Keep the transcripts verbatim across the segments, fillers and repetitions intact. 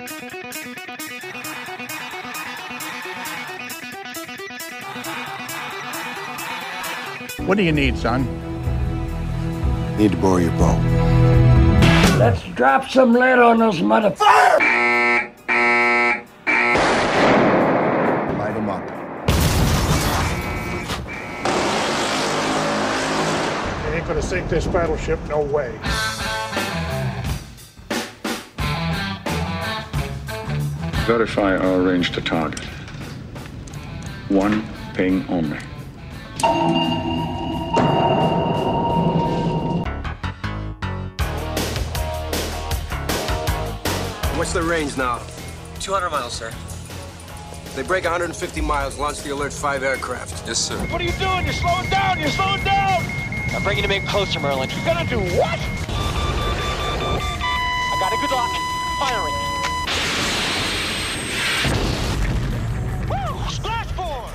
What do you need, son? Need to borrow your boat. Let's drop some lead on those motherfuckers. Light them up. They ain't gonna sink this battleship, no way. Verify our range to target. One ping only. What's the range now? two hundred miles, sir. They break one hundred fifty miles, launch the Alert five aircraft. Yes, sir. What are you doing? You're slowing down! You're slowing down! I'm bringing him in closer, Merlin. You're gonna do what? I got it. Good luck. Firing. Woo! Splash forward!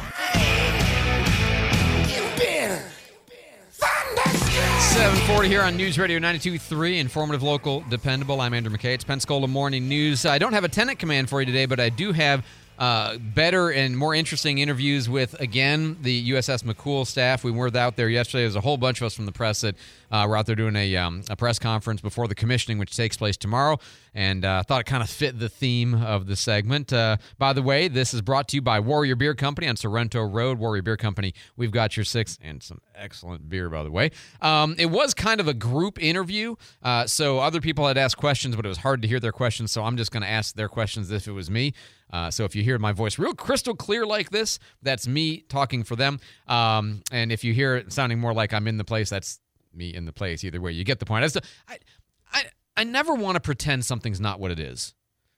seven forty here on News Radio ninety-two point three, informative, local, dependable. I'm Andrew McKay. It's Pensacola Morning News. I don't have a tenant command for you today, but I do have uh, better and more interesting interviews with, again, the U S S McCool staff. We were out there yesterday. There's a whole bunch of us from the press that uh, were out there doing a, um, a press conference before the commissioning, which takes place tomorrow, and I uh, thought it kind of fit the theme of the segment. Uh, by the way, this is brought to you by Warrior Beer Company on Sorrento Road. Warrior Beer Company, we've got your six, and some excellent beer, by the way. Um, it was kind of a group interview, uh, so other people had asked questions, but it was hard to hear their questions, so I'm just going to ask their questions as if it was me. Uh, so if you hear my voice real crystal clear like this, that's me talking for them. Um, and if you hear it sounding more like I'm in the place, that's me in the place. Either way, you get the point. As to, I, I, I never want to pretend something's not what it is.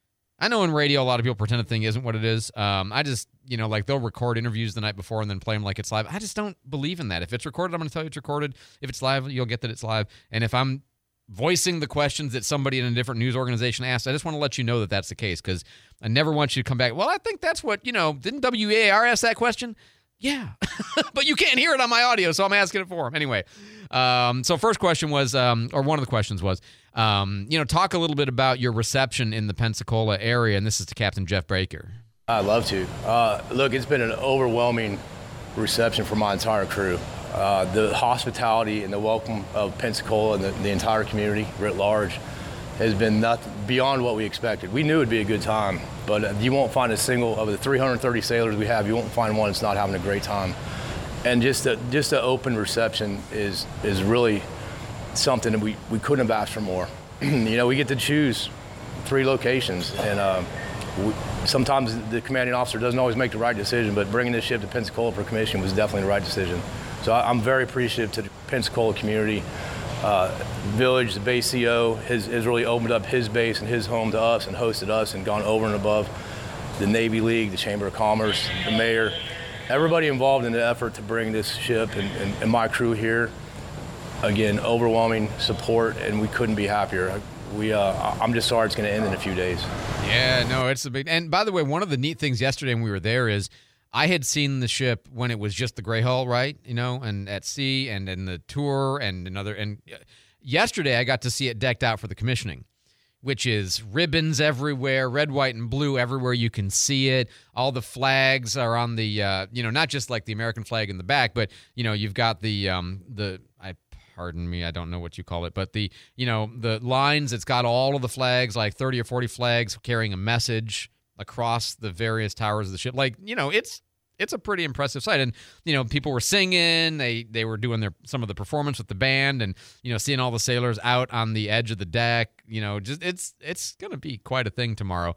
I know in radio a lot of people pretend a thing isn't what it is. Um, I just, you know, like they'll record interviews the night before and then play them like it's live. I just don't believe in that. If it's recorded, I'm going to tell you it's recorded. If it's live, you'll get that it's live. And if I'm voicing the questions that somebody in a different news organization asked, I just want to let you know that that's the case, because I never want you to come back, well, I think that's what, you know, didn't W A R ask that question? Yeah, but you can't hear it on my audio, so I'm asking it for him. Anyway, um, so first question was, um, or one of the questions was, um, you know, talk a little bit about your reception in the Pensacola area, and this is to Captain Jeff Baker. I'd love to. Uh, look, it's been an overwhelming reception for my entire crew. Uh, the hospitality and the welcome of Pensacola and the, the entire community writ large has been nothing beyond what we expected. We knew it'd be a good time, but you won't find a single of the three hundred thirty sailors we have, you won't find one that's not having a great time. And just the, just the open reception is is really something that we, we couldn't have asked for more. You know, we get to choose three locations, and uh, we, sometimes the commanding officer doesn't always make the right decision, but bringing this ship to Pensacola for commission was definitely the right decision. So I'm very appreciative to the Pensacola community. Uh, Village, the base C O, has, has really opened up his base and his home to us and hosted us and gone over and above. The Navy League, the Chamber of Commerce, the mayor, everybody involved in the effort to bring this ship and, and, and my crew here. Again, overwhelming support, and we couldn't be happier. We, uh, I'm just sorry it's going to end in a few days. Yeah, no, it's a big. And by the way, one of the neat things yesterday when we were there is I had seen the ship when it was just the gray hull, right? You know, and at sea and in the tour and another. And yesterday I got to see it decked out for the commissioning, which is ribbons everywhere, red, white, and blue everywhere you can see it. All the flags are on the, uh, you know, not just like the American flag in the back, but, you know, you've got the, um, the, I pardon me, I don't know what you call it, but the, you know, the lines, it's got all of the flags, like thirty or forty flags carrying a message across the various towers of the ship. Like, you know, it's it's a pretty impressive sight. And, you know, people were singing, they they were doing their some of the performance with the band, and, you know, seeing all the sailors out on the edge of the deck, you know, just it's it's going to be quite a thing tomorrow.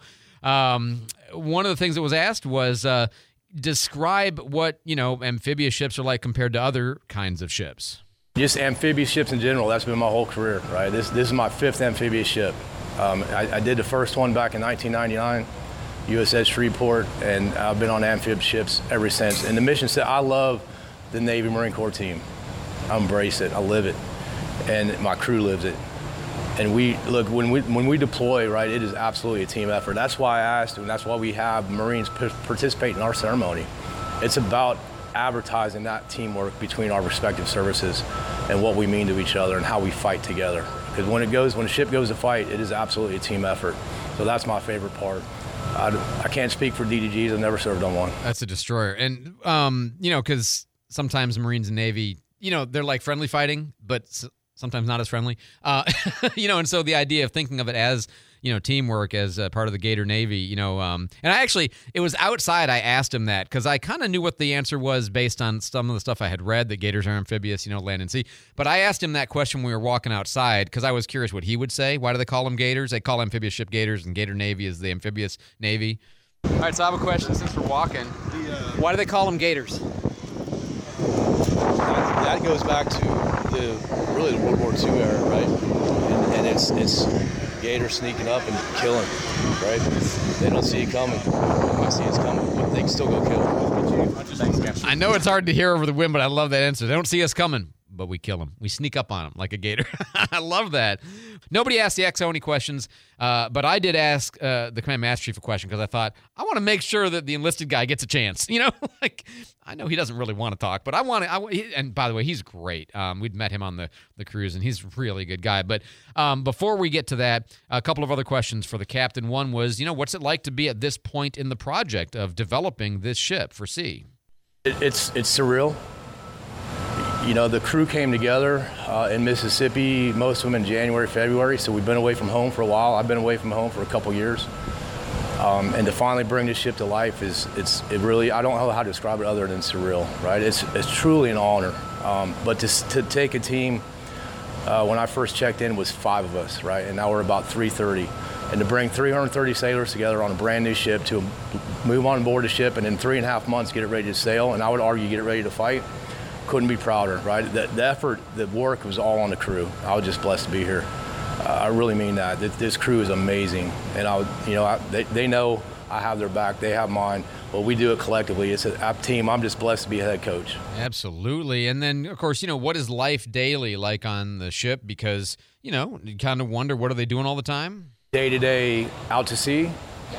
Um, one of the things that was asked was uh, describe what, you know, amphibious ships are like compared to other kinds of ships. Just amphibious ships in general, that's been my whole career, right? This, this is my fifth amphibious ship. Um, I, I did the first one back in nineteen ninety-nine. U S S Shreveport, and I've been on amphib ships ever since. And the mission said, I love the Navy Marine Corps team. I embrace it, I live it, and my crew lives it. And we, look, when we when we deploy, right, it is absolutely a team effort. That's why I asked, and that's why we have Marines p- participate in our ceremony. It's about advertising that teamwork between our respective services and what we mean to each other and how we fight together. Because when it goes, when a ship goes to fight, it is absolutely a team effort. So that's my favorite part. I, I can't speak for D D Gs. I've never served on one. That's a destroyer. And, um, you know, because sometimes Marines and Navy, you know, they're like friendly fighting, but s- sometimes not as friendly. Uh, you know, and so the idea of thinking of it as, you know, teamwork as a part of the Gator Navy, you know, um, and I actually, it was outside I asked him that because I kind of knew what the answer was based on some of the stuff I had read, that Gators are amphibious, you know, land and sea. But I asked him that question when we were walking outside because I was curious what he would say. Why do they call them Gators? They call amphibious ship Gators, and Gator Navy is the amphibious Navy. All right, so I have a question since we're walking. Why do they call them Gators? That, that goes back to the really the World War Two era, right? And, and it's it's Gators sneaking up and killing, right? They don't see it coming. I see it's coming, but they can still go kill. I know it's hard to hear over the wind, but I love that answer. They don't see us coming, but we kill them. We sneak up on them like a gator. I love that. Nobody asked the X O any questions, uh, but I did ask uh, the Command Master Chief a question because I thought, I want to make sure that the enlisted guy gets a chance. You know, like, I know he doesn't really want to talk, but I want to. I, he, and by the way, he's great. Um, we'd met him on the, the cruise, and he's a really good guy. But um, before we get to that, a couple of other questions for the captain. One was, you know, what's it like to be at this point in the project of developing this ship for sea? It, it's it's surreal. You know, the crew came together uh, in Mississippi, most of them in January, February, so we've been away from home for a while. I've been away from home for a couple years. Um, and to finally bring this ship to life is, it's it really, I don't know how to describe it other than surreal, right? It's it's truly an honor. Um, but to, to take a team, uh, when I first checked in, was five of us, right? And now we're about three thirty. And to bring three hundred thirty sailors together on a brand new ship, to move on board the ship, and in three and a half months get it ready to sail, and I would argue get it ready to fight, couldn't be prouder, right? The, the effort, the work was all on the crew. I was just blessed to be here. Uh, I really mean that. This, this crew is amazing, and I, would, you know, I, they, they know I have their back. They have mine. But we do it collectively. It's a, a team. I'm just blessed to be a head coach. Absolutely. And then, of course, you know, what is life daily like on the ship? Because, you know, you kind of wonder, what are they doing all the time? Day to day out to sea.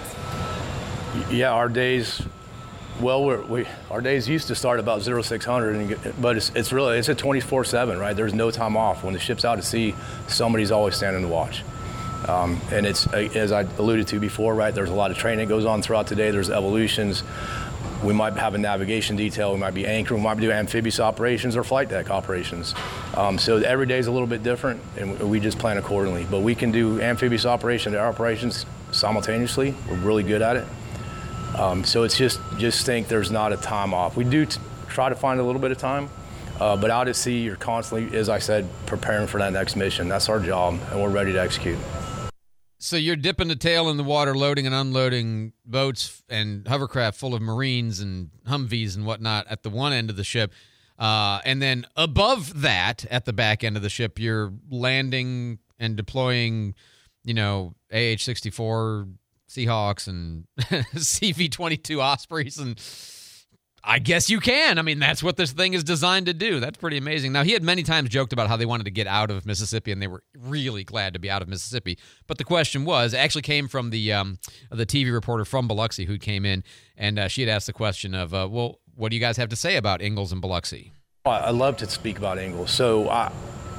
Yeah, our days. Well, we're, we our days used to start about zero six hundred, and, but it's it's really it's a twenty-four seven, right? There's no time off. When the ship's out to sea, somebody's always standing to watch. Um, and it's, as I alluded to before, right? There's a lot of training that goes on throughout the day. There's evolutions. We might have a navigation detail. We might be anchoring. We might do amphibious operations or flight deck operations. Um, so every day is a little bit different, and we just plan accordingly. But we can do amphibious operations and operations simultaneously. We're really good at it. Um, so it's just, just think there's not a time off. We do t- try to find a little bit of time, uh, but out at sea, you're constantly, as I said, preparing for that next mission. That's our job, and we're ready to execute. So you're dipping the tail in the water, loading and unloading boats and hovercraft full of Marines and Humvees and whatnot at the one end of the ship. Uh, and then above that, at the back end of the ship, you're landing and deploying, you know, A H sixty-four Seahawks and C V twenty-two Ospreys, and I guess you can. I mean, that's what this thing is designed to do. That's pretty amazing. Now, he had many times joked about how they wanted to get out of Mississippi, and they were really glad to be out of Mississippi. But the question was, it actually came from the um, the T V reporter from Biloxi who came in, and uh, she had asked the question of, uh, well, what do you guys have to say about Ingalls and Biloxi? I love to speak about Ingalls. So I,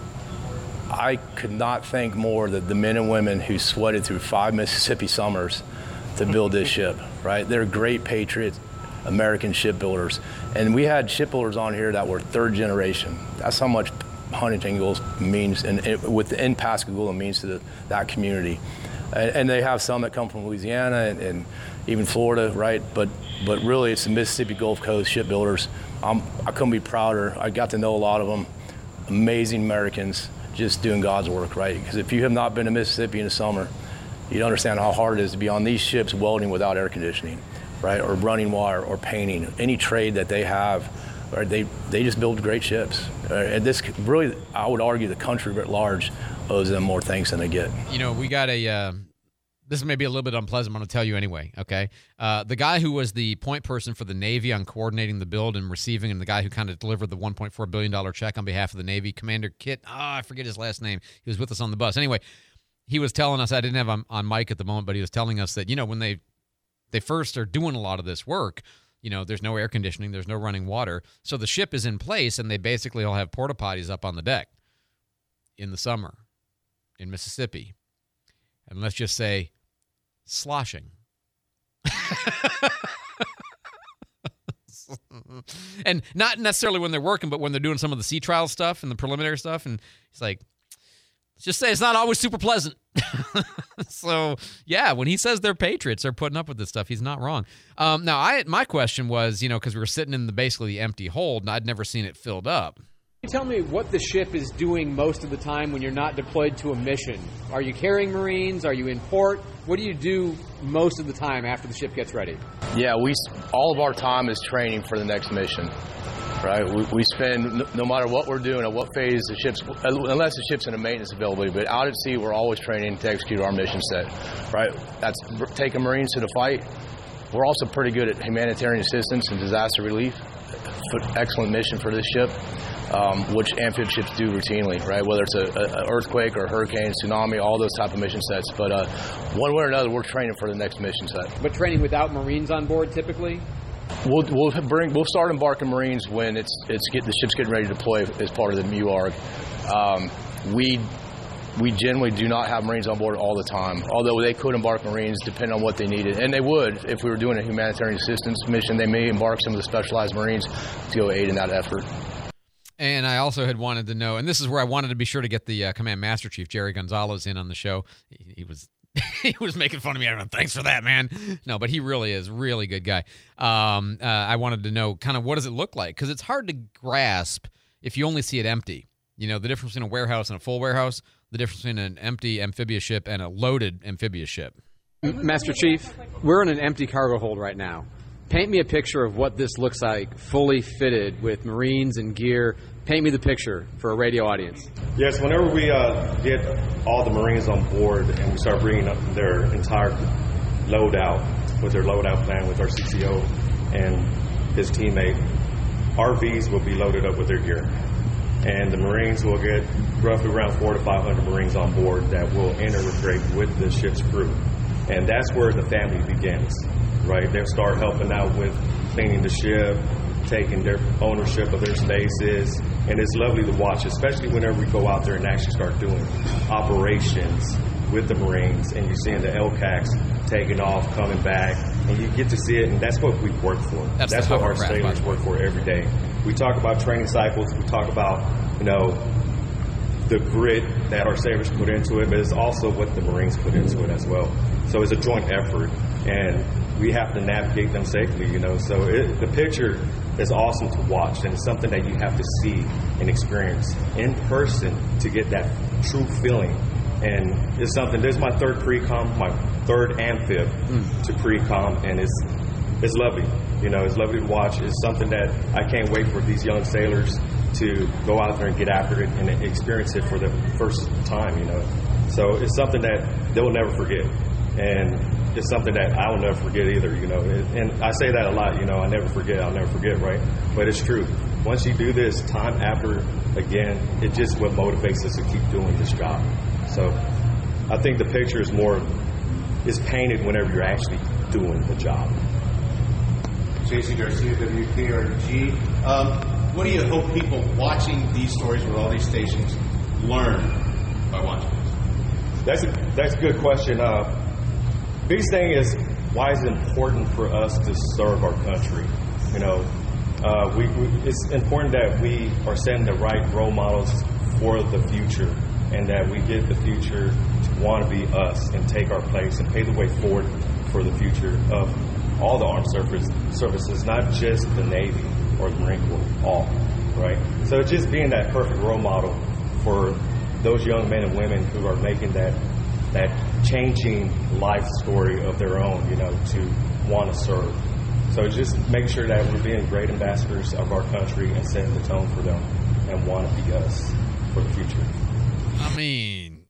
I could not thank more the, the men and women who sweated through five Mississippi summers to build this ship, right? They're great patriots, American shipbuilders. And we had shipbuilders on here that were third generation. That's how much Huntington Ingalls means, and it, within Pascagoula means to the, that community. And, and they have some that come from Louisiana and, and even Florida, right? But but really, it's the Mississippi Gulf Coast shipbuilders. I'm, I couldn't be prouder. I got to know a lot of them. Amazing Americans just doing God's work, right? Because if you have not been to Mississippi in the summer, you don't understand how hard it is to be on these ships welding without air conditioning, right? Or running wire or painting, any trade that they have. Right? They they just build great ships. Uh, and this really, I would argue, the country at large owes them more thanks than they get. You know, we got a, uh, this may be a little bit unpleasant, I'm going to tell you anyway, okay? Uh, the guy who was the point person for the Navy on coordinating the build and receiving, and the guy who kind of delivered the one point four billion dollars check on behalf of the Navy, Commander Kit, oh, I forget his last name. He was with us on the bus. Anyway, he was telling us, I didn't have him on mic at the moment, but he was telling us that, you know, when they they first are doing a lot of this work, you know, there's no air conditioning, there's no running water. So the ship is in place, and they basically all have porta potties up on the deck in the summer in Mississippi. And let's just say sloshing. And not necessarily when they're working, but when they're doing some of the sea trial stuff and the preliminary stuff. And he's like, let's just say it's not always super pleasant. So, yeah, when he says they're patriots, they're putting up with this stuff. He's not wrong. Um, now, I my question was, you know, because we were sitting in the basically the empty hold, and I'd never seen it filled up. Can you tell me what the ship is doing most of the time when you're not deployed to a mission? Are you carrying Marines? Are you in port? What do you do most of the time after the ship gets ready? Yeah, we all of our time is training for the next mission, right? We, we spend, no matter what we're doing, at what phase the ship's, unless the ship's in a maintenance availability, but out at sea, we're always training to execute our mission set, right? That's taking Marines to the fight. We're also pretty good at humanitarian assistance and disaster relief. Excellent mission for this ship. Um, which amphib ships do routinely, right? Whether it's a, a earthquake or a hurricane, tsunami, all those type of mission sets. But uh, one way or another, we're training for the next mission set. But training without Marines on board, typically? We'll we'll bring we'll start embarking Marines when it's it's get the ship's getting ready to deploy as part of the M U A R G. Um, we we generally do not have Marines on board all the time, although they could embark Marines depending on what they needed, and they would if we were doing a humanitarian assistance mission. They may embark some of the specialized Marines to go aid in that effort. And I also had wanted to know, and this is where I wanted to be sure to get the uh, Command Master Chief, Jerry Gonzalez, in on the show. He, he was he was making fun of me. I don't know, thanks for that, man. No, but he really is really good guy. Um, uh, I wanted to know kind of what does it look like? Because it's hard to grasp if you only see it empty. You know, the difference between a warehouse and a full warehouse, the difference between an empty amphibious ship and a loaded amphibious ship. Master Chief, we're in an empty cargo hold right now. Paint me a picture of what this looks like, fully fitted with Marines and gear. Paint me the picture for a radio audience. Yes, whenever we uh, get all the Marines on board and we start bringing up their entire loadout with their loadout plan with our C C O and his teammate, R Vs will be loaded up with their gear. And the Marines will get roughly around four to five hundred Marines on board that will integrate with the ship's crew. And that's where the family begins. Right, they'll start helping out with cleaning the ship, taking their ownership of their spaces, and it's lovely to watch, especially whenever we go out there and actually start doing operations with the Marines, and you're seeing the L C A Cs taking off, coming back, and you get to see it, and that's what we work for. That's, that's what our sailors work for every day. We talk about training cycles, we talk about, you know, the grit that our sailors put into it, but it's also what the Marines put into it as well. So it's a joint effort, and we have to navigate them safely, you know. So it, the picture is awesome to watch, and it's something that you have to see and experience in person to get that true feeling. And it's something, this is my third pre-com, my third amphib mm. to pre-com, and it's it's lovely. You know, it's lovely to watch. It's something that I can't wait for these young sailors to go out there and get after it and experience it for the first time, you know. So it's something that they'll never forget. And it's something that I will never forget either, you know. And I say that a lot, you know, I never forget, I'll never forget, right? But it's true. Once you do this time after again, it's just what motivates us to keep doing this job. So I think the picture is more, is painted whenever you're actually doing the job. J C Garcia, W K R G. Um, what do you hope people watching these stories with all these stations learn by watching this? That's a, that's a good question. Uh, biggest thing is, why is it important for us to serve our country? You know, uh, we, we, it's important that we are setting the right role models for the future, and that we get the future to want to be us and take our place and pave the way forward for the future of all the armed service, services, not just the Navy or the Marine Corps, all, right? So it's just being that perfect role model for those young men and women who are making that that changing life story of their own, you know, to want to serve. So just make sure that we're being great ambassadors of our country and setting the tone for them and want to be us for the future. I mean,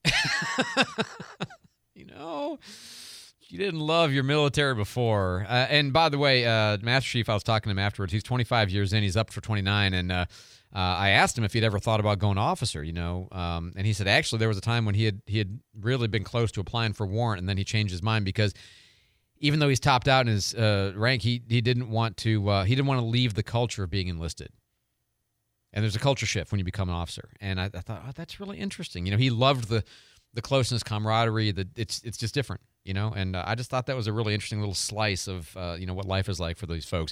you know, you didn't love your military before. Uh, and by the way, uh, Master Chief, I was talking to him afterwards. He's twenty-five years in. He's up for twenty-nine. And uh, uh, I asked him if he'd ever thought about going officer, you know. Um, and he said, actually, there was a time when he had he had really been close to applying for warrant, and then he changed his mind because even though he's topped out in his uh, rank, he he didn't want to uh, he didn't want to leave the culture of being enlisted. And there's a culture shift when you become an officer. And I, I thought, oh, that's really interesting. You know, he loved the the closeness, camaraderie. The it's it's just different. you know, and uh, I just thought that was a really interesting little slice of, uh, you know, what life is like for these folks.